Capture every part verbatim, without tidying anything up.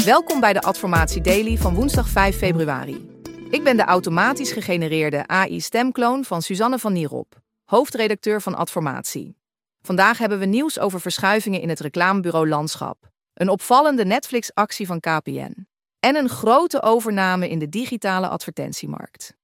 Welkom bij de Adformatie Daily van woensdag vijf februari. Ik ben de automatisch gegenereerde A I-stemkloon van Suzanne van Nierop, hoofdredacteur van Adformatie. Vandaag hebben we nieuws over verschuivingen in het reclamebureau-landschap, een opvallende Netflix-actie van K P N en een grote overname in de digitale advertentiemarkt.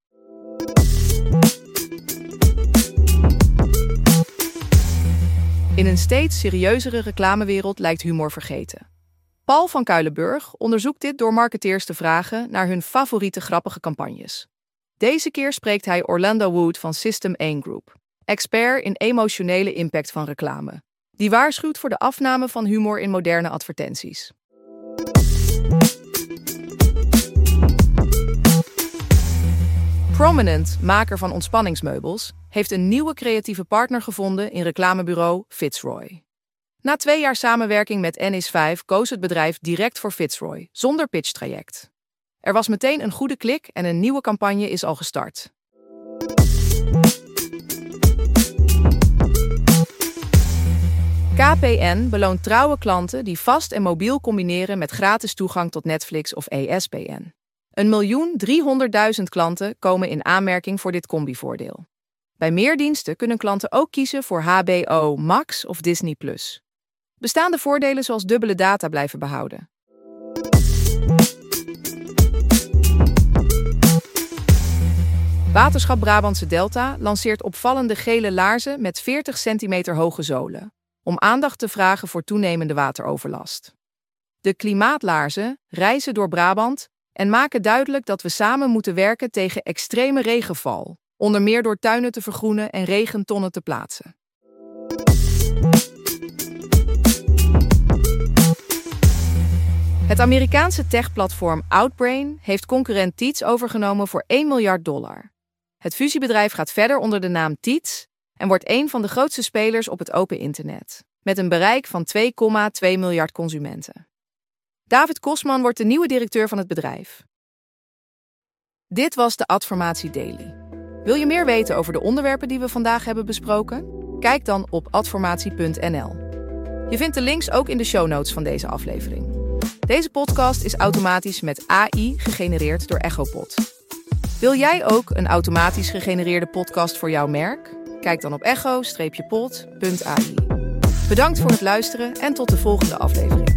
In een steeds serieuzere reclamewereld lijkt humor vergeten. Paul van Kuilenburg onderzoekt dit door marketeers te vragen naar hun favoriete grappige campagnes. Deze keer spreekt hij Orlando Wood van System één Group, expert in emotionele impact van reclame, die waarschuwt voor de afname van humor in moderne advertenties. Prominent, maker van ontspanningsmeubels, heeft een nieuwe creatieve partner gevonden in reclamebureau Fitzroy. Na twee jaar samenwerking met N is vijf koos het bedrijf direct voor Fitzroy, zonder pitchtraject. Er was meteen een goede klik en een nieuwe campagne is al gestart. K P N beloont trouwe klanten die vast en mobiel combineren met gratis toegang tot Netflix of E S P N. Een miljoen driehonderdduizend klanten komen in aanmerking voor dit combivoordeel. Bij meer diensten kunnen klanten ook kiezen voor H B O Max of Disney plus. Bestaande voordelen zoals dubbele data blijven behouden. Waterschap Brabantse Delta lanceert opvallende gele laarzen met veertig centimeter hoge zolen, om aandacht te vragen voor toenemende wateroverlast. De klimaatlaarzen reizen door Brabant en maken duidelijk dat we samen moeten werken tegen extreme regenval, onder meer door tuinen te vergroenen en regentonnen te plaatsen. Het Amerikaanse techplatform Outbrain heeft concurrent Teats overgenomen voor één miljard dollar. Het fusiebedrijf gaat verder onder de naam Teats en wordt een van de grootste spelers op het open internet, met een bereik van twee komma twee miljard consumenten. David Kosman wordt de nieuwe directeur van het bedrijf. Dit was de Adformatie Daily. Wil je meer weten over de onderwerpen die we vandaag hebben besproken? Kijk dan op adformatie punt n l. Je vindt de links ook in de show notes van deze aflevering. Deze podcast is automatisch met A I gegenereerd door Echopod. Wil jij ook een automatisch gegenereerde podcast voor jouw merk? Kijk dan op echo pod punt a i. Bedankt voor het luisteren en tot de volgende aflevering.